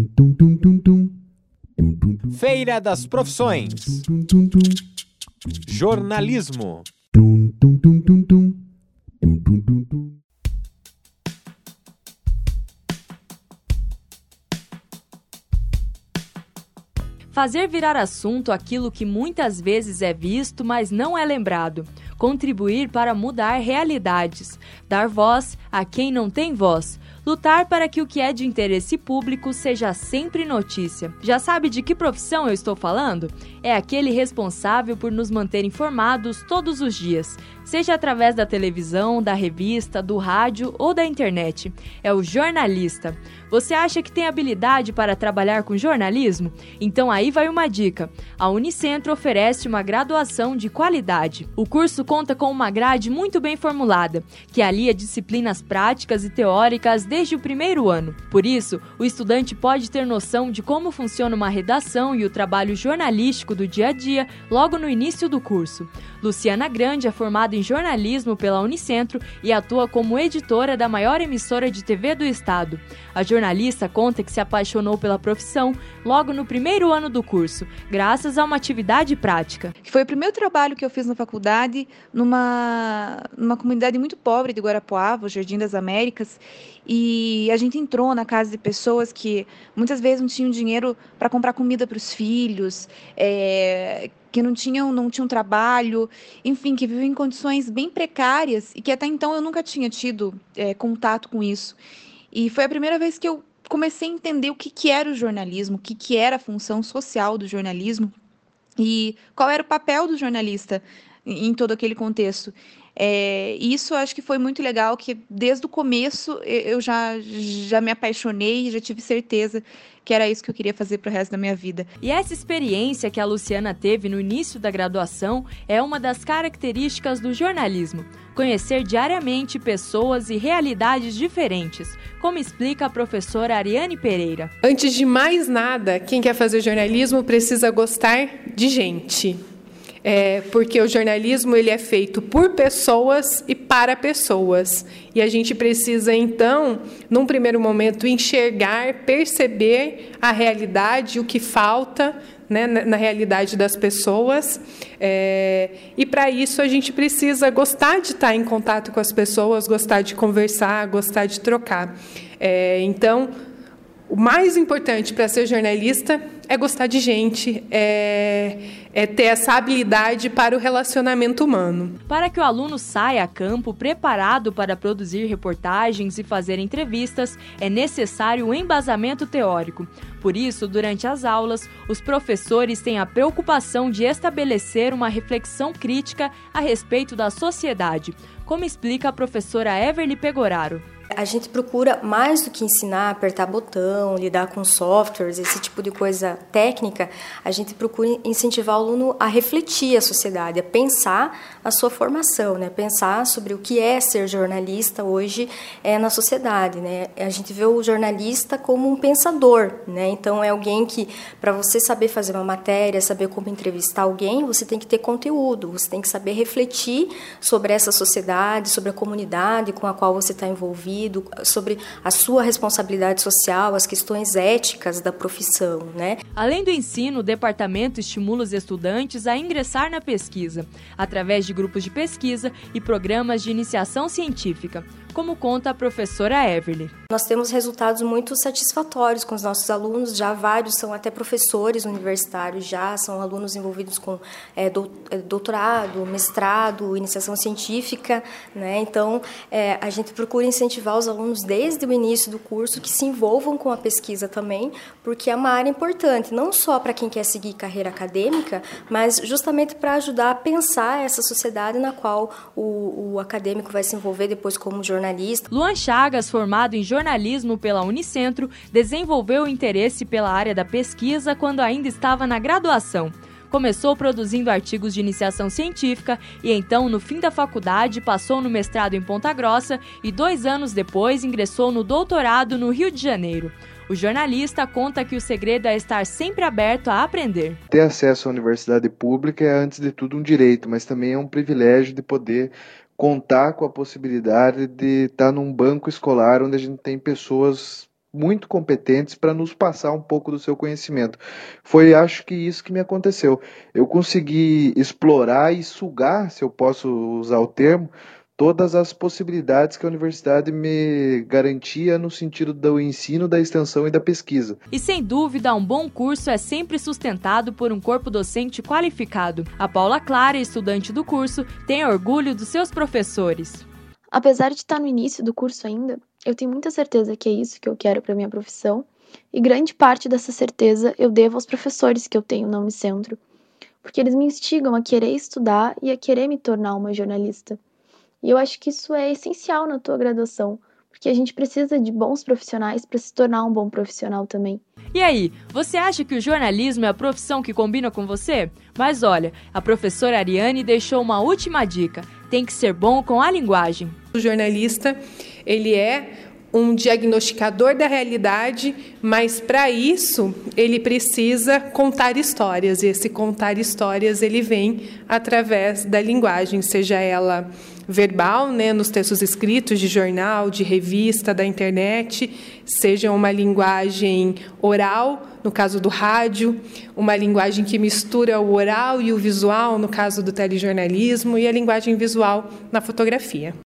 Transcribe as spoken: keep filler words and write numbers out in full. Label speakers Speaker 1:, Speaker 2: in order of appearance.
Speaker 1: Feira das Profissões. Jornalismo.
Speaker 2: Fazer virar assunto aquilo que muitas vezes é visto, mas não é lembrado. Contribuir para mudar realidades. Dar voz a quem não tem voz. Lutar para que o que é de interesse público seja sempre notícia. Já sabe de que profissão eu estou falando? É aquele responsável por nos manter informados todos os dias, seja através da televisão, da revista, do rádio ou da internet. É o jornalista. Você acha que tem habilidade para trabalhar com jornalismo? Então aí vai uma dica. A Unicentro oferece uma graduação de qualidade. O curso conta com uma grade muito bem formulada, que alia disciplinas práticas e teóricas desde o primeiro ano. Por isso, o estudante pode ter noção de como funciona uma redação e o trabalho jornalístico do dia a dia logo no início do curso. Luciana Grande é formada em jornalismo pela Unicentro e atua como editora da maior emissora de T V do estado. A jornalista conta que se apaixonou pela profissão logo no primeiro ano do curso, graças a uma atividade prática.
Speaker 3: Foi o primeiro trabalho que eu fiz na faculdade, numa, numa comunidade muito pobre de Guarapuava, o Jardim das Américas, e a gente entrou na casa de pessoas que muitas vezes não tinham dinheiro para comprar comida para os filhos, é, que não tinham, não tinham trabalho, enfim, que viviam em condições bem precárias e que até então eu nunca tinha tido é, contato com isso. E foi a primeira vez que eu comecei a entender o que, que era o jornalismo, o que, que era a função social do jornalismo e qual era o papel do jornalista em, em todo aquele contexto. É, isso eu acho que foi muito legal, que desde o começo eu já, já me apaixonei e já tive certeza que era isso que eu queria fazer para o resto da minha vida.
Speaker 2: E essa experiência que a Luciana teve no início da graduação é uma das características do jornalismo. Conhecer diariamente pessoas e realidades diferentes, como explica a professora Ariane Pereira.
Speaker 4: Antes de mais nada, quem quer fazer jornalismo precisa gostar de gente. É, porque o jornalismo ele é feito por pessoas e para pessoas. E a gente precisa, então, num primeiro momento, enxergar, perceber a realidade, o que falta, né, na, na realidade das pessoas. É, e, para isso, a gente precisa gostar de estar em contato com as pessoas, gostar de conversar, gostar de trocar. É, então, o mais importante para ser jornalista é gostar de gente, é, é ter essa habilidade para o relacionamento humano.
Speaker 2: Para que o aluno saia a campo preparado para produzir reportagens e fazer entrevistas, é necessário um embasamento teórico. Por isso, durante as aulas, os professores têm a preocupação de estabelecer uma reflexão crítica a respeito da sociedade, como explica a professora Everly Pegoraro.
Speaker 5: A gente procura, mais do que ensinar, apertar botão, lidar com softwares, esse tipo de coisa técnica, a gente procura incentivar o aluno a refletir a sociedade, a pensar a sua formação, né? Pensar sobre o que é ser jornalista hoje é, na sociedade, né? A gente vê o jornalista como um pensador, né? Então, é alguém que, para você saber fazer uma matéria, saber como entrevistar alguém, você tem que ter conteúdo, você tem que saber refletir sobre essa sociedade, sobre a comunidade com a qual você está envolvido, sobre a sua responsabilidade social, as questões éticas da profissão, né?
Speaker 2: Além do ensino, o departamento estimula os estudantes a ingressar na pesquisa, através de grupos de pesquisa e programas de iniciação científica, como conta a professora Everly.
Speaker 5: Nós temos resultados muito satisfatórios com os nossos alunos, já vários são até professores universitários, já são alunos envolvidos com é, doutorado, mestrado, iniciação científica, né? Então, é, a gente procura incentivar os alunos desde o início do curso que se envolvam com a pesquisa também, porque é uma área importante, não só para quem quer seguir carreira acadêmica, mas justamente para ajudar a pensar essa sociedade na qual o, o acadêmico vai se envolver depois como jornalista.
Speaker 2: Luan Chagas, formado em jornalismo pela Unicentro, desenvolveu o interesse pela área da pesquisa quando ainda estava na graduação. Começou produzindo artigos de iniciação científica e então, no fim da faculdade, passou no mestrado em Ponta Grossa e dois anos depois ingressou no doutorado no Rio de Janeiro. O jornalista conta que o segredo é estar sempre aberto a aprender.
Speaker 6: Ter acesso à universidade pública é, antes de tudo, um direito, mas também é um privilégio de poder contar com a possibilidade de estar num banco escolar onde a gente tem pessoas muito competentes para nos passar um pouco do seu conhecimento. Foi, acho que isso que me aconteceu. Eu consegui explorar e sugar, se eu posso usar o termo, todas as possibilidades que a universidade me garantia no sentido do ensino, da extensão e da pesquisa.
Speaker 2: E sem dúvida, um bom curso é sempre sustentado por um corpo docente qualificado. A Paula Clara, estudante do curso, tem orgulho dos seus professores.
Speaker 7: Apesar de estar no início do curso ainda, eu tenho muita certeza que é isso que eu quero para minha profissão, e grande parte dessa certeza eu devo aos professores que eu tenho na Unicentro, porque eles me instigam a querer estudar e a querer me tornar uma jornalista. E eu acho que isso é essencial na tua graduação, porque a gente precisa de bons profissionais para se tornar um bom profissional também.
Speaker 2: E aí, você acha que o jornalismo é a profissão que combina com você? Mas olha, a professora Ariane deixou uma última dica: tem que ser bom com a linguagem.
Speaker 4: O jornalista, ele é um diagnosticador da realidade, mas para isso ele precisa contar histórias, e esse contar histórias ele vem através da linguagem, seja ela verbal, né, nos textos escritos de jornal, de revista, da internet, seja uma linguagem oral, no caso do rádio, uma linguagem que mistura o oral e o visual, no caso do telejornalismo, e a linguagem visual na fotografia.